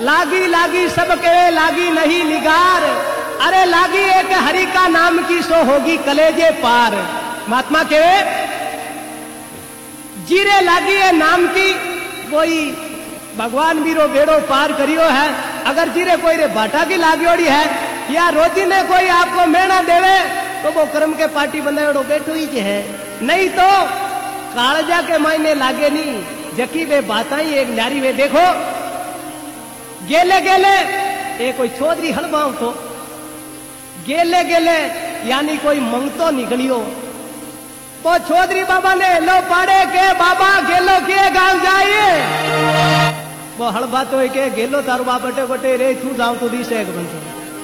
लागी लागी सब कहे लागी नहीं निगार, अरे लागी एक हरि का नाम की सो होगी कलेजे पार। महात्मा के जीरे लागी है नाम की कोई भगवान बीरो बेड़ो पार करियो है। अगर जीरे कोई रे बाटा की लागियोड़ी है या रोजी ने कोई आपको मेहना देवे तो वो कर्म के पार्टी बनाएड़ो बैठो ही के है, नहीं तो कालजा के मायने लागे नहीं। जकी वे बाता ही एक न्यारी वे देखो गेले गेले ये कोई चौधरी हलवाओ तो गेले गेले यानी कोई मंगतो निकलियो तो चौधरी बाबा ने लो पाड़े के बाबा गेलो के गांव जाइए। वो हलवा तो के गेलो तारू बाप अटे गोटे रे तू जाऊं तो दिशे एक बन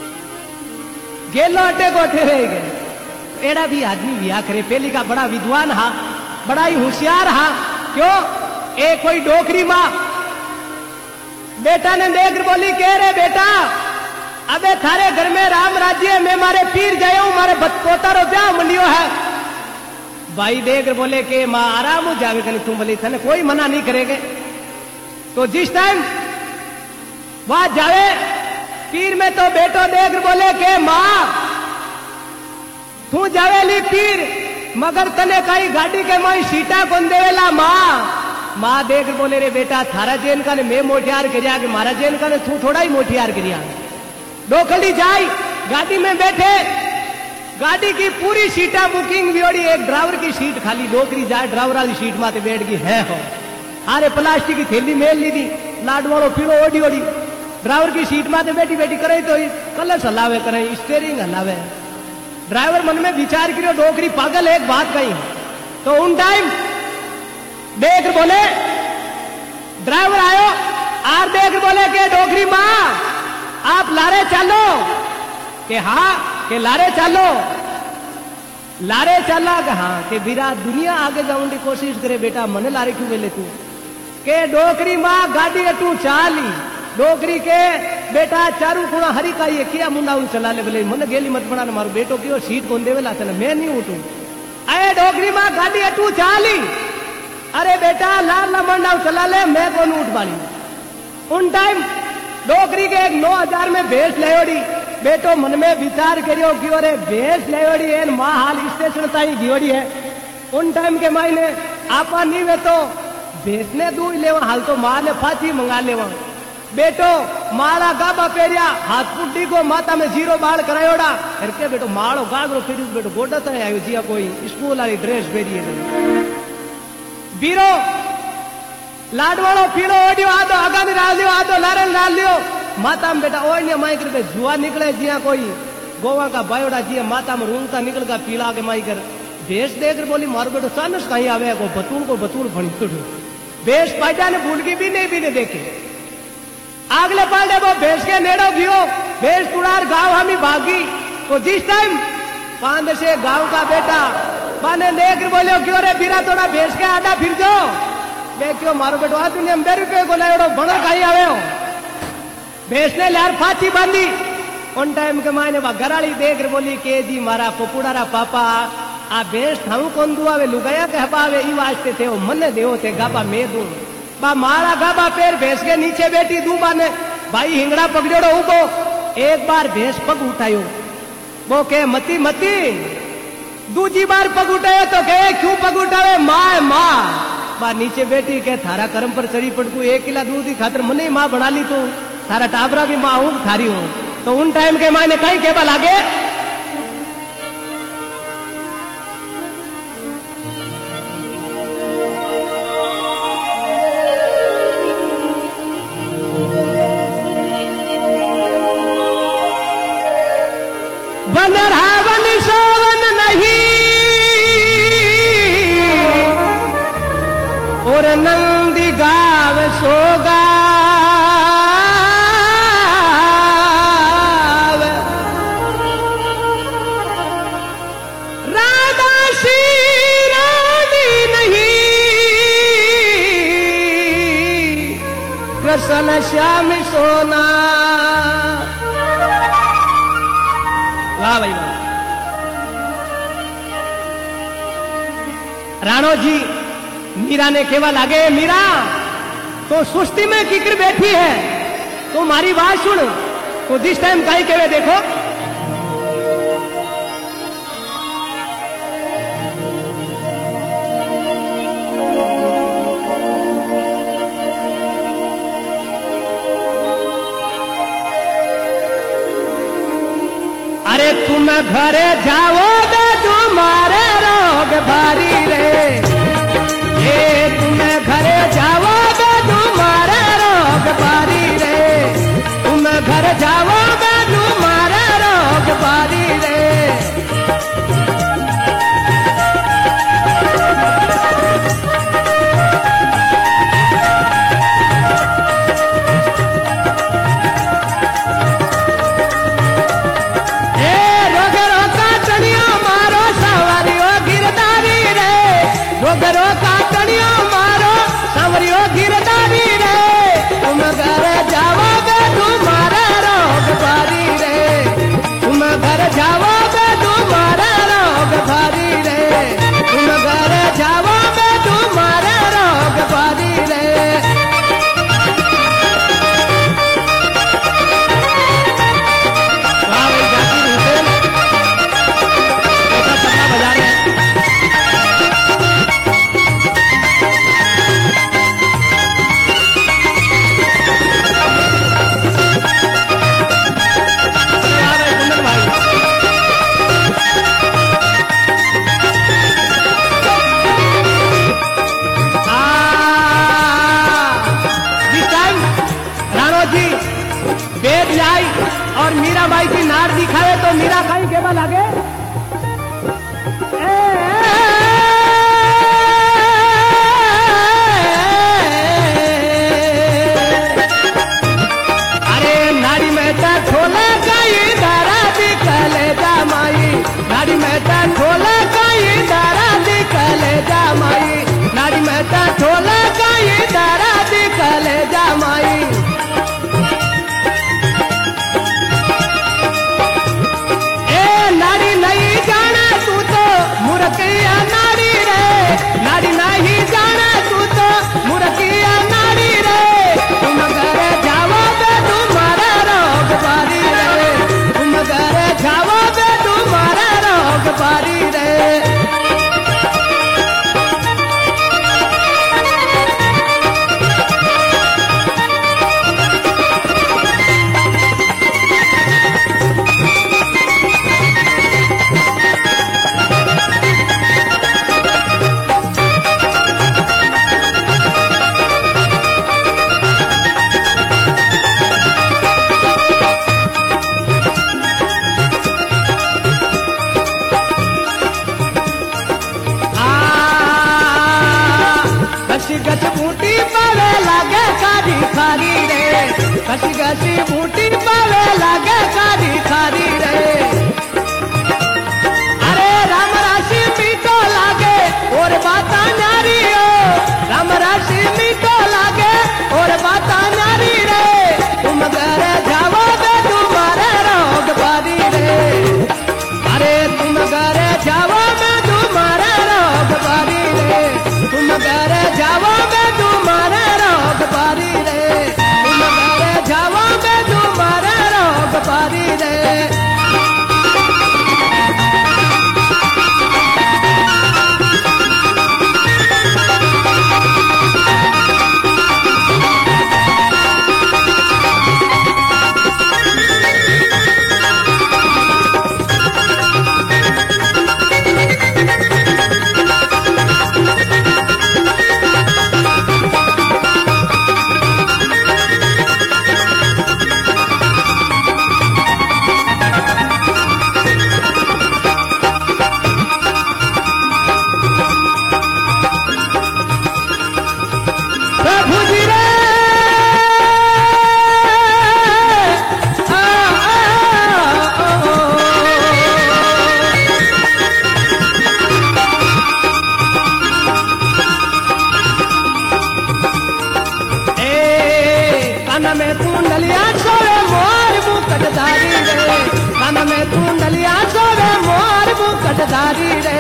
गेलो अटे गोटे रह गए। एड़ा भी आदमी विया करे पहली का बड़ा विद्वान हा, बड़ा ही होशियार हा। क्यों ए कोई डोकरी माँ बेटा ने देख बोली कह रे बेटा अबे थारे घर में राम राज्य में मारे पीर जायो मारे पोता रो ब्याह मंडियो है। भाई देख बोले के माँ आराम हो जावे कने तुम बोली थाने कोई मना नहीं करेगे। तो जिस टाइम वहां जावे पीर में तो बेटो देख बोले के माँ तू जावेली पीर मगर तने कई गाड़ी के माई सीटा कौन देवेला माँ। माँ देख बोले रे बेटा थारा जेन का ने मैं मोटियार करिया कि मारा जेन का ने तू थोड़ा ही मोटियार करिया। डोखली जाई गाड़ी में बैठे गाड़ी की पूरी सीटा बुकिंग भी होड़ी, एक ड्राइवर की सीट खाली। डोकरी जाए ड्राइवर वाली सीट माते बैठ गई है हो अरे प्लास्टिक की थैली मेल ली थी लाड वालों पीड़ो ओडी ओडी ड्राइवर की सीट माते बैठी बैठी करे तो कलश हलावे करे स्टेयरिंग हलावे। ड्राइवर मन में विचार करियो डोकरी पागल एक बात कही। तो उन टाइम देख बोले ड्राइवर आयो आर देख बोले के डोकरी माँ आप लारे चलो के हाँ के लारे चलो लारे चला के हाँ के बिरा दुनिया आगे जाऊंगी कोशिश करे बेटा मने लारे क्यों ले तू के डोकरी माँ गाड़ी अटू चाली डोकरी के बेटा चारू कुणा हरी का ये किया मुंडा चला ले बोले मन गेली मत बना मारो बेटो क्यों सीट कौन देवेला चले मैं नहीं उठू। अरे डोकरी माँ गाड़ी अटू चाली अरे बेटा लाल ला मंडा चला ले मैं कौन उठ पाली। उन टाइम डोकरी के एक 9000 में भेस लेओड़ी बेटो मन में विचार करियो कि अरे भेस लेओड़ी है माँ हाल स्टेशन ताई गियोड़ी है। उन टाइम के मायने आपा नहीं वे तो भेस ने दूध लेवा हाल तो माँ ने फांसी मंगा लेवा। बेटो माला गाबा पेरिया हाथ पुड्डी को माता में जीरो बाल करायोड़ा अरे के बेटो माड़ो गागरो फिर बेटो गोडा तो आयो जिया कोई स्कूल वाली ड्रेस पेरिए बीरो लाडवाड़ो पीड़ो ओडियो आदो आगानी डाल दियो आदो नारियल डाल दियो माता में बेटा ओढ़ने माई कर जुआ निकले जिया कोई गोवा का बायोड़ा जिया माता में रूंगता निकल का पीला के माई कर भेष देकर बोली मारो बेटो सानस कहीं आवे को बतूल फणी तुझो भेष पाजा ने भूल की भी नहीं देखे आगले पाले वो भेष के नेड़ो गियो भेष तुड़ार गाँव हमी भागी। तो जिस टाइम पांद से गाँव का बेटा माने देख बोले क्यों रे बिरा थोड़ा भेष के आधा फिर जाओ मैं क्यों मारो बेटो आज तुमने 2 रुपये को लाओ बड़ो कहीं आवे हो। भेष ने लार फांसी बांधी। उन टाइम के मायने वह घराली देख बोली के जी मारा पपुड़ारा पापा आ भेष थाऊ कौन दुआवे लुगाया के हबावे ई वास्ते थे मन देव थे गाबा मैं दू बा मारा गाबा पैर भेष के नीचे बैठी दू बाने भाई हिंगड़ा पकड़ो उबो एक बार भेष पग उठायो वो के मती मती दूजी बार पग उठायो तो कहे क्यों पग उठावे माँ माँ बा नीचे बैठी के थारा कर्म पर चढ़ी पड़कू 1 किला दूध की खातर मने माँ बना ली तू थारा टाबरा भी माँ हूँ थारी हूँ। तो उन टाइम के माँ ने कहीं केबल आगे बनरहावन सोवन नहीं और नंदी गाव सोगा राधा श्री नहीं कृष्ण श्याम सोना। वाह भाई वाह। राणो जी मीरा ने केवल आगे मीरा तो सुस्ती में किकर बैठी है तुम्हारी बात सुन तो दिस टाइम कहीं के देखो अरे तुम घरे जाओगे तुम्हारे रोग भारी रे ये तुम घरे जाओगे तुम्हारे रोग भारी रे तुम घर जाओगे तुम्हारे रोग भारी रे रोगरो का कनियो मारो सांवरियो गिरदारी रे तुम घर जाओगे तुम्हारा रोग भारी रे तुम घर जाओगे तुम्हारा रोग भारी रे तुम घर जाओगे तुम्हारा रोग भारी रे बजा रहे बेद जाई और मीराबाई की नार दिखाए तो मीरा खाई केवल आगे अरे नारी मेहता छोले कई दारा दिखले जामाई नारी मेहता छोले कई दारा दिखले जामाई नारी मेहता छोले कई दारा दिखले जामाई नारी नहीं जाना तू तो मुरकिया नारी रे नारी नहीं जाना तू तो मुरकिया नारी रे तुम घर जाओगे तुम्हारा रोग भारी रे तुम घर जाओगे तुम्हारा रोग भारी रे गच बूटी पावे लागे खारी खारी रे गच बूटी पावे लागे खारी खारी रे अरे राम राशि मीठो लागे और बाता नारी हो राम राशि मीठो लागे और बाता नारी रे तुम घर जाओगे तुम्हारे रोग भारी रे अरे तुम घर जाओगे तुम्हारे रोग भारी रे तुम घर जाओगे तुम्हारे रोग भारी रे तुम घर जाओगे तुम्हारे रोग भारी रे कटधारी रे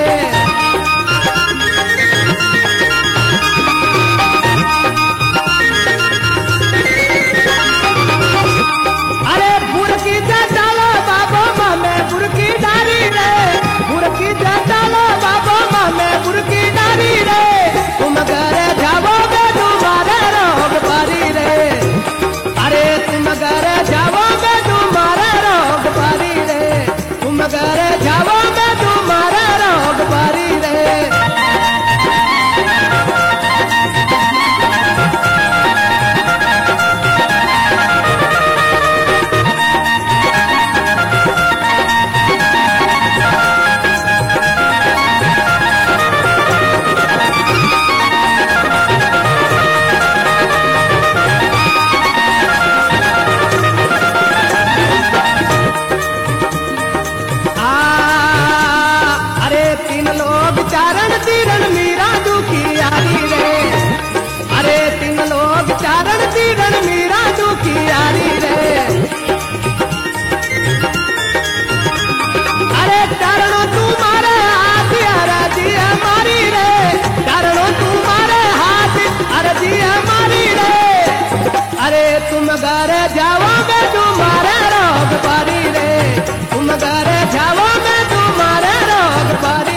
तुम घर जाओगे तुम्हारे रोग पारी रे, तुम घर जाओगे तुम्हारे रोग पारी।